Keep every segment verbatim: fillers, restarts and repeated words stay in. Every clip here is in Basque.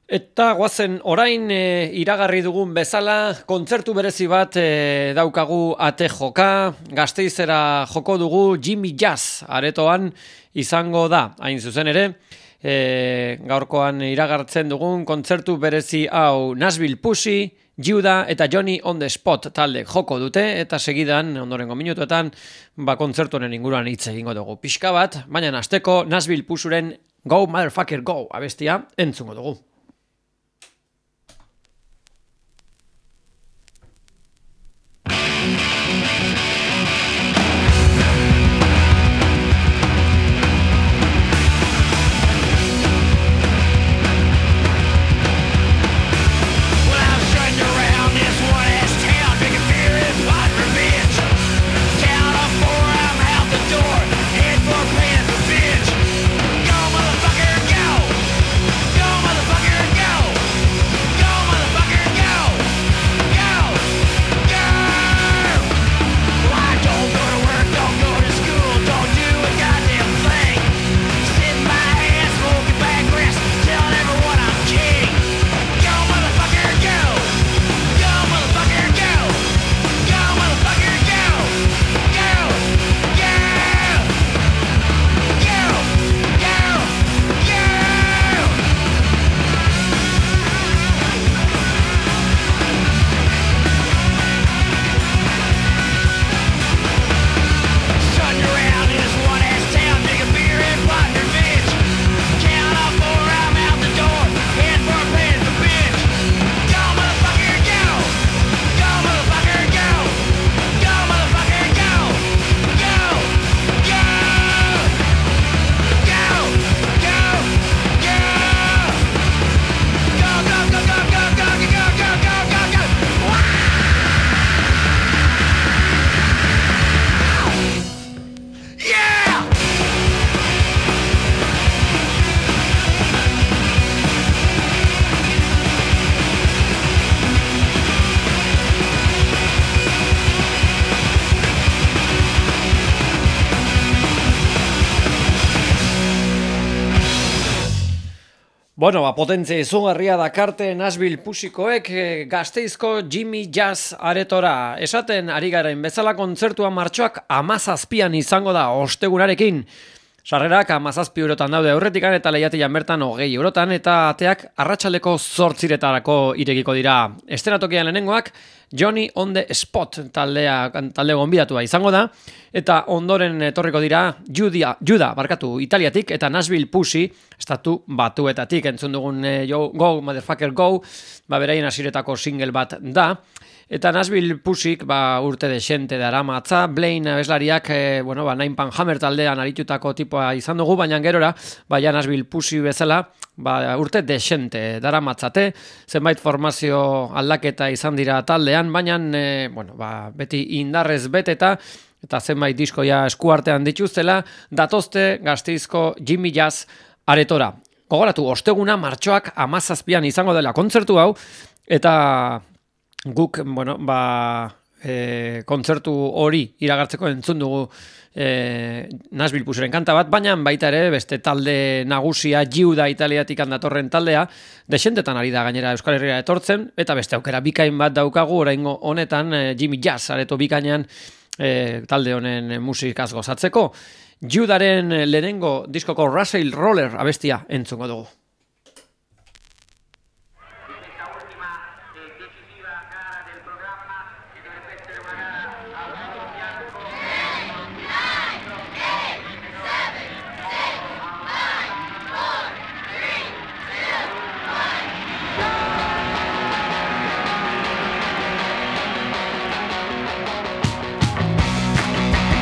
Eta guazen orain e, iragarri dugun bezala, kontzertu berezi bat e, daukagu ate joka, Gasteizera joko dugu Jimmy Jazz aretoan izango da, hain zuzen ere, e, gaurkoan iragartzen dugun kontzertu berezi hau Nashville Pussy, Judah eta Johnny on the Spot talde joko dute, eta segidan, ondorengo minutuetan, ba kontzertu honen inguruan hitz egingo dugu pixka bat, baina hasteko Nashville Pussyren Go Motherfucker Go abestia entzungo dugu. Bueno, ba, potentzia izugarria dakarte Nashville Pussykoek e, Gasteizko Jimmy Jazz aretora. Esaten ari garen bezala kontzertua martxoak amazazpian izango da ostegunarekin. Sarrerak amazazpi eurotan daude aurretikan eta lehiatilan bertan hogei eurotan eta ateak arratsaldeko zortziretarako irekiko dira. Estenatokian lehenengoak Johnny on the Spot taldea, talde gonbidatua izango da eta ondoren etorriko dira Judah, Judah barkatu Italiatik eta Nashville Pussy estatu batuetatik entzun dugun e, Go Motherfucker Go, ba beraien hasiretako single bat da. Eta Nashville Pussyk ba, urte desente daramatza, Blaine abeslariak e, bueno, ba, Nine Pan Hammer taldean aritutako tipoa izan dugu, baina gerora, baina Nashville Pussy bezala, ba, urte desente daramatzate, zenbait formazio aldaketa izan dira taldean, baina e, bueno, ba, beti indarrez beteta, eta zenbait diskoia eskuartean dituztela, datozte Gasteizko Jimmy Jazz aretora. Gogoratu, osteguna martxoak amazazpian izango dela kontzertu hau, eta guk, bueno, ba, e, kontzertu hori iragartzeko entzun dugu e, Nashville Pussyren kanta bat, baina baita ere beste talde nagusia Judah Italiatik datorren taldea, desentetan ari da gainera Euskal Herria etortzen, eta beste aukera bikain bat daukagu oraingo honetan e, Jimmy Jazz areto bikainan e, talde honen musikaz gozatzeko. Judaren lehenengo diskoko Russell Roller abestia entzungo dugu.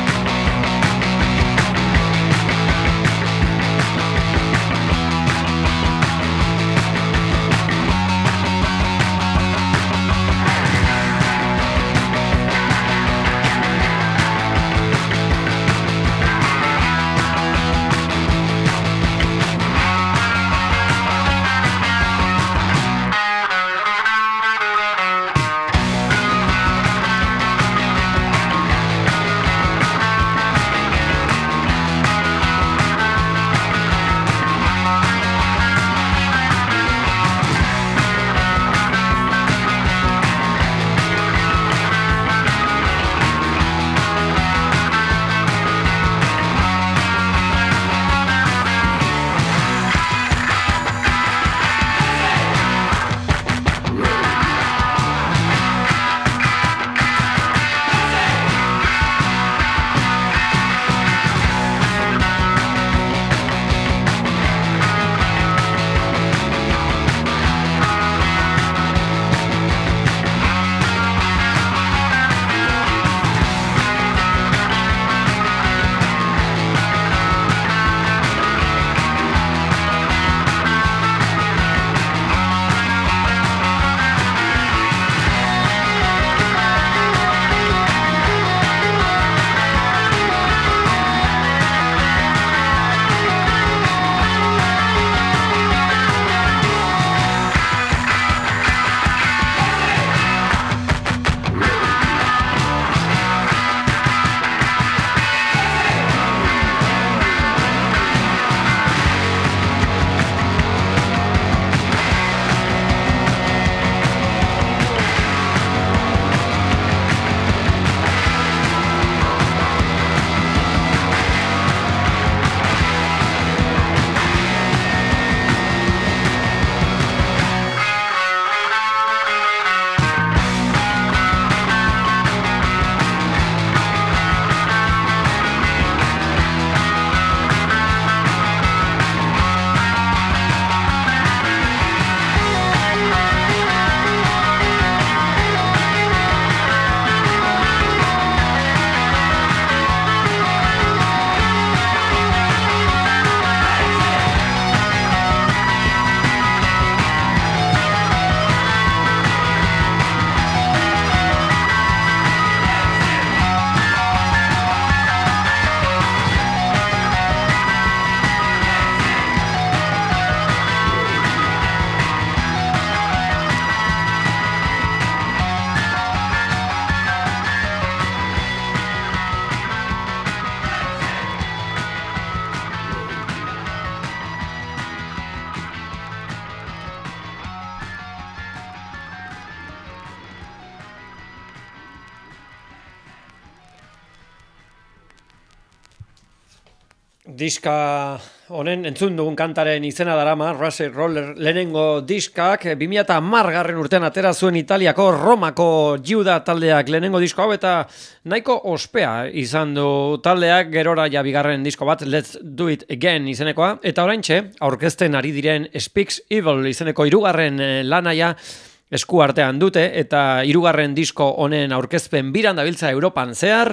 We'll be right back. diska honen entzun dugun kantaren izena darama, Russell Roller lehenengo diskak, bi mila hamar garren urtean atera zuen Italiako Romako Giuda taldeak lehenengo disko hau, eta nahiko ospea izan du taldeak, gerora ja bigarren disko bat, Let's Do It Again izenekoa, eta oraintxe aurkezten ari diren Speaks Evil izeneko hirugarren lanaia esku artean dute, eta hirugarren disko honen aurkezpen biran dabiltza Europan zehar,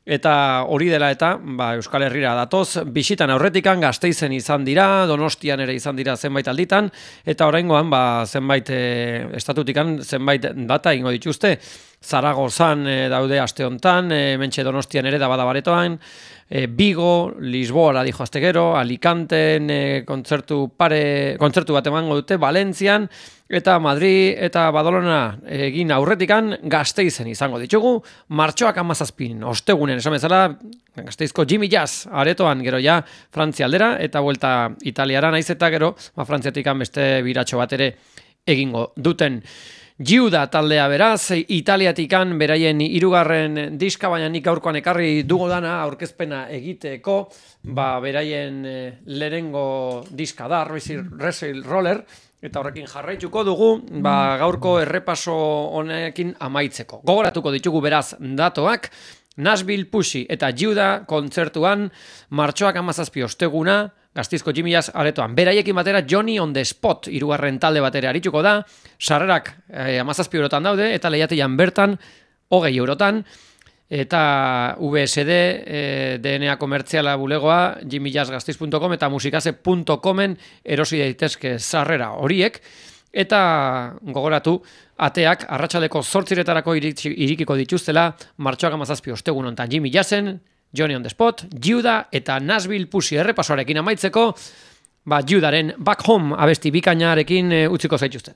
eta hori dela eta ba, Euskal Herrira datoz, bisitan aurretikan Gasteizen izan dira, Donostian ere izan dira zenbait alditan, eta oraingoan ba, zenbait e, estatutikan zenbait data ingo dituzte, Zaragozan e, daude aste hontan, e, mentxe Donostian ere da badabaretoan, e, Vigo, Lisboa dijo astegero, Alicanten e, kontzertu pare, kontzertu bat emango dute, Valentzian, eta Madrid eta Badalona egin aurretikan Gasteizen izango ditugu, martxoak hamazazpin, ostegunen esan bezala, Gasteizko Jimmy Jazz aretoan gero ja Frantzia aldera, eta vuelta Italiara naiz eta gero, ba, Frantziatikan beste biratxo bat ere egingo duten. Giuda taldea beraz, Italiatikan beraien hirugarren diska, baina nik gaurkoan ekarri dugu dana aurkezpena egiteko, ba, beraien e, lehenengo diska da, Russell Roller, eta horrekin jarraituko dugu, ba, gaurko errepaso honekin amaitzeko. Gogoratuko ditugu beraz datoak, Nashville Pussy eta Giuda kontzertuan, martxoak hamazazpi osteguna, Gasteizko Jimmy Jazz aretoan. Beraiekin batera Johnny on the Spot hirugarren talde batera arituko da, sarrerak eh, hamazazpi eurotan daude, eta lehiatian bertan, hogei eurotan, eta V S D, eh, D N A komertziala bulegoa, jimmy jazz gasteiz punto com eta musikase punto comen erosi daitezke sarrera horiek, eta gogoratu, ateak arratsaldeko zortziretarako irikiko dituztela, martxoak hamazazpi ostegun hontan Jimmy Jazzen, Johnny on the Spot, Giuda eta Nashville Pussy errepasoarekin amaitzeko, ba, Giudaren Back Home abesti bikainarekin e, utziko zaituztet.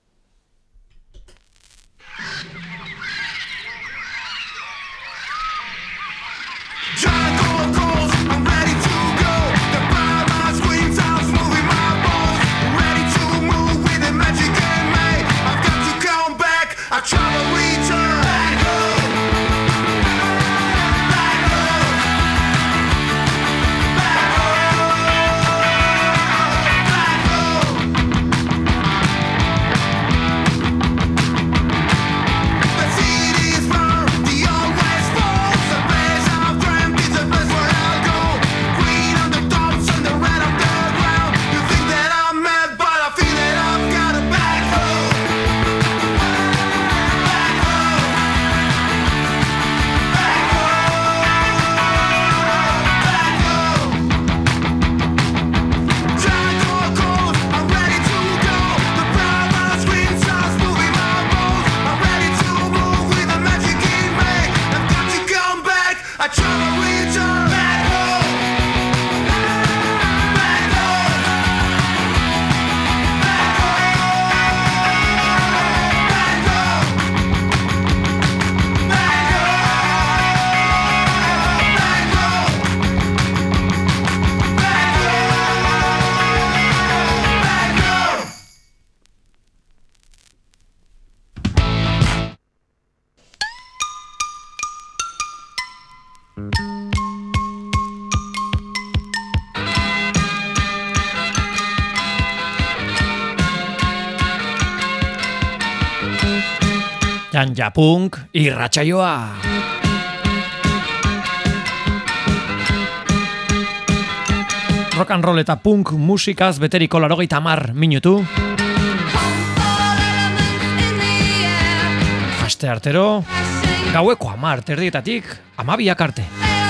Janja Punk irratsaioa. Rock and roll eta punk musikaz beteriko laurogeita hamar minutu. Aste artero, gaueko hamar terdietatik hamabiak arte.